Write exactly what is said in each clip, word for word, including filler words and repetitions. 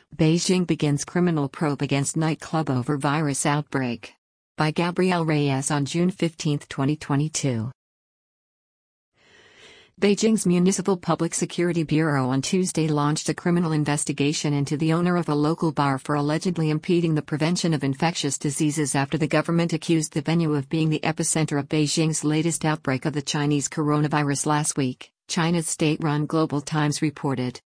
Beijing begins criminal probe against nightclub over virus outbreak. By Gabrielle Reyes on June fifteenth, twenty twenty-two. Beijing's Municipal Public Security Bureau on Tuesday launched a criminal investigation into the owner of a local bar for allegedly impeding the prevention of infectious diseases after the government accused the venue of being the epicenter of Beijing's latest outbreak of the Chinese coronavirus last week, China's state-run Global Times reported.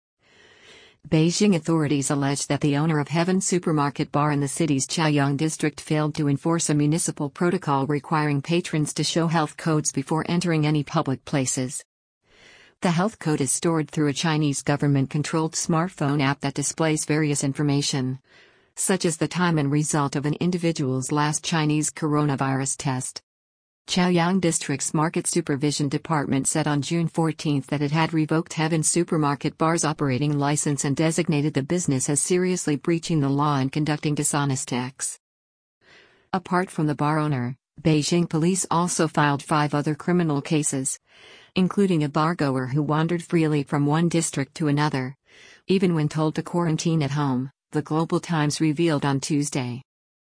Beijing authorities allege that the owner of Heaven Supermarket Bar in the city's Chaoyang district failed to enforce a municipal protocol requiring patrons to show health codes before entering any public places. The health code is stored through a Chinese government-controlled smartphone app that displays various information, such as the time and result of an individual's last Chinese coronavirus test. Chaoyang District's Market Supervision Department said on June fourteenth that it had revoked Heaven Supermarket Bar's operating license and designated the business as seriously breaching the law and conducting dishonest acts. Apart from the bar owner, Beijing police also filed five other criminal cases, including a bargoer who wandered freely from one district to another, even when told to quarantine at home, the Global Times revealed on Tuesday.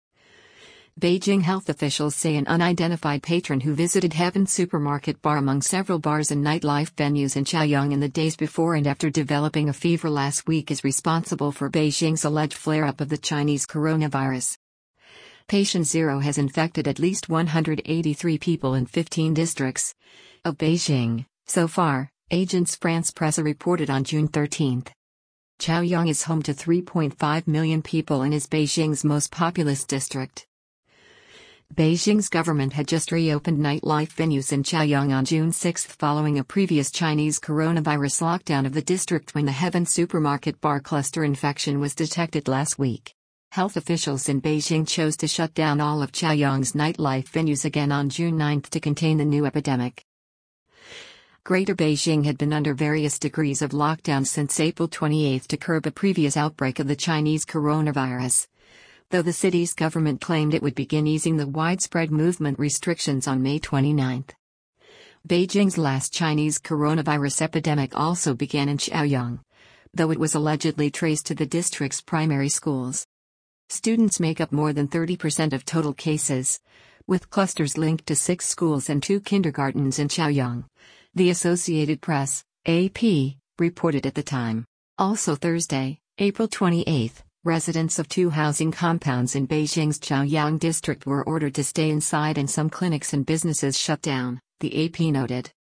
Beijing health officials say an unidentified patron who visited Heaven Supermarket Bar among several bars and nightlife venues in Chaoyang in the days before and after developing a fever last week is responsible for Beijing's alleged flare-up of the Chinese coronavirus. Patient zero has infected at least one hundred eighty-three people in fifteen districts of Beijing, so far, Agence France-Presse reported on June thirteenth. Chaoyang is home to three point five million people and is Beijing's most populous district. Beijing's government had just reopened nightlife venues in Chaoyang on June sixth following a previous Chinese coronavirus lockdown of the district when the Heaven Supermarket Bar cluster infection was detected last week. Health officials in Beijing chose to shut down all of Chaoyang's nightlife venues again on June ninth to contain the new epidemic. Greater Beijing had been under various degrees of lockdown since April twenty-eighth to curb a previous outbreak of the Chinese coronavirus, though the city's government claimed it would begin easing the widespread movement restrictions on May twenty-ninth. Beijing's last Chinese coronavirus epidemic also began in Chaoyang, though it was allegedly traced to the district's primary schools. Students make up more than thirty percent of total cases, with clusters linked to six schools and two kindergartens in Chaoyang, the Associated Press, A P, reported at the time. Also Thursday, April twenty-eighth, residents of two housing compounds in Beijing's Chaoyang district were ordered to stay inside and some clinics and businesses shut down, the A P noted.